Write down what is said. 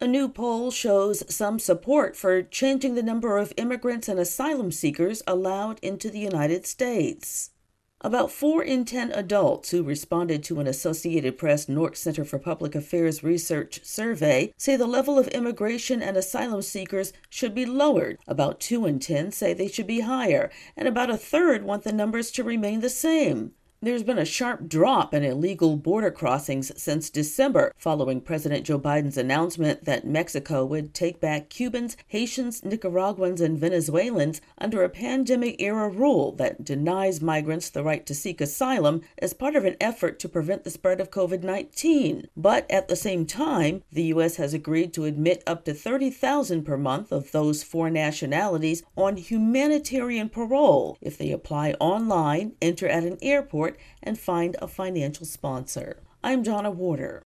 A new poll shows some support for changing the number of immigrants and asylum seekers allowed into the United States. About 4 in 10 adults who responded to an Associated Press North Center for Public Affairs research survey say the level of immigration and asylum seekers should be lowered. About 2 in 10 say they should be higher, and about a third want the numbers to remain the same. There's been a sharp drop in illegal border crossings since December, following President Joe Biden's announcement that Mexico would take back Cubans, Haitians, Nicaraguans, and Venezuelans under a pandemic-era rule that denies migrants the right to seek asylum as part of an effort to prevent the spread of COVID-19. But at the same time, the U.S. has agreed to admit up to 30,000 per month of those 4 nationalities on humanitarian parole if they apply online, enter at an airport, and find a financial sponsor. I'm Donna Warder.